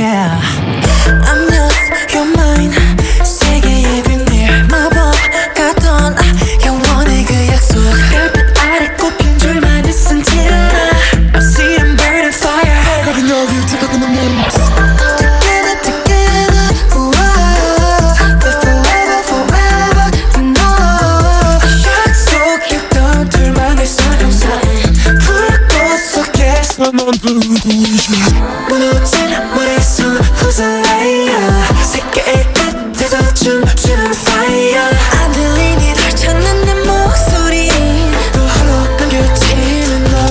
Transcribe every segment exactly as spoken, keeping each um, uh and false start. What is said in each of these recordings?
yeah. I'm yours, you're mine. 세계의 비밀 마법 같던 영원의 그 약속. 별빛 아래 꼽힌 줄만 있은 till I see them burning fire. 거긴 여기 지각은 없는 Together, together, whoa. But forever, forever, you know. 약속했던 둘만의 사랑사랑 불꽃 속에서 넌 누구이지? 무너진 머릿속 Who's a liar? 세계의 끝에서 춤추는 fire. 안 들리니 널 찾는 내 목소리 또 홀로 남겨지는 너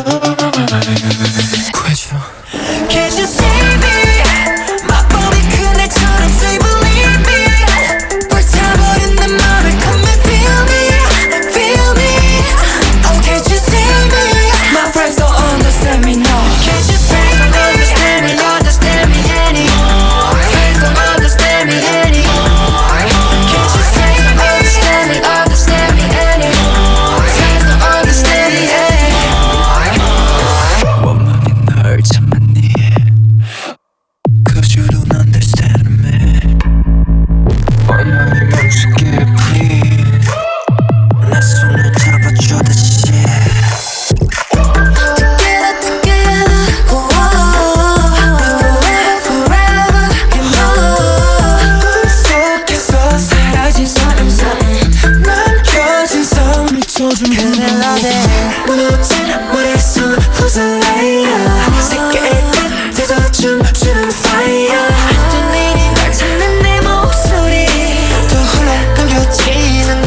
구해줘. Can't you see me? 마법이 그날처럼 say believe me. 불타버린 내 맘을 come and feel me, feel me. Oh can't you see me? My friends don't understand me no. Can't you see me? Understand me, understand me anymore. Friends don't understand me anymore. Can't you see me? Understand me, understand me anymore. Friends don't understand me anymore. 원망이 널 참았니? Cause you don't understand me. 원망이 멈추게 please. 내 손을 잡아줘 다시. Together, together, whoa. Forever, forever, you know. 꿈속에서 사라진 사랑사랑 남겨진 성 미쳐준 그날 너대 무너진 머릿속 Who's a liar? 세계의 끝에서 춤추는 fire. 안 들리니 널 찾는 내 목소리 또 홀로 남겨지는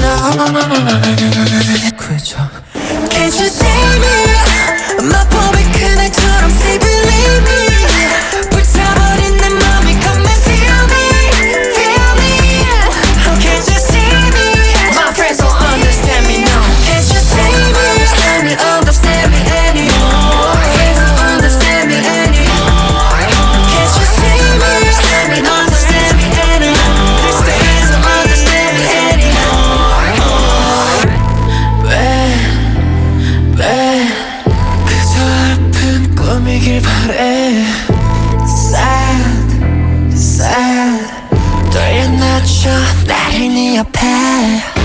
너 구해줘. Can't you see me? 마법의 그날처럼 say believe me. 불타버린 내 맘이 come and feel me, feel me. Oh can't you see me? My friends don't understand me no. Can't you see me? Understand me, understand me anymore. Friends don't understand me anymore. Can't you see me? Understand me, understand me anymore. Friends don't understand me anymore. 왜 왜 그저 아픈 꿈이길 바래. Sad, sad. 떨려 낮춰 나를 네 옆에.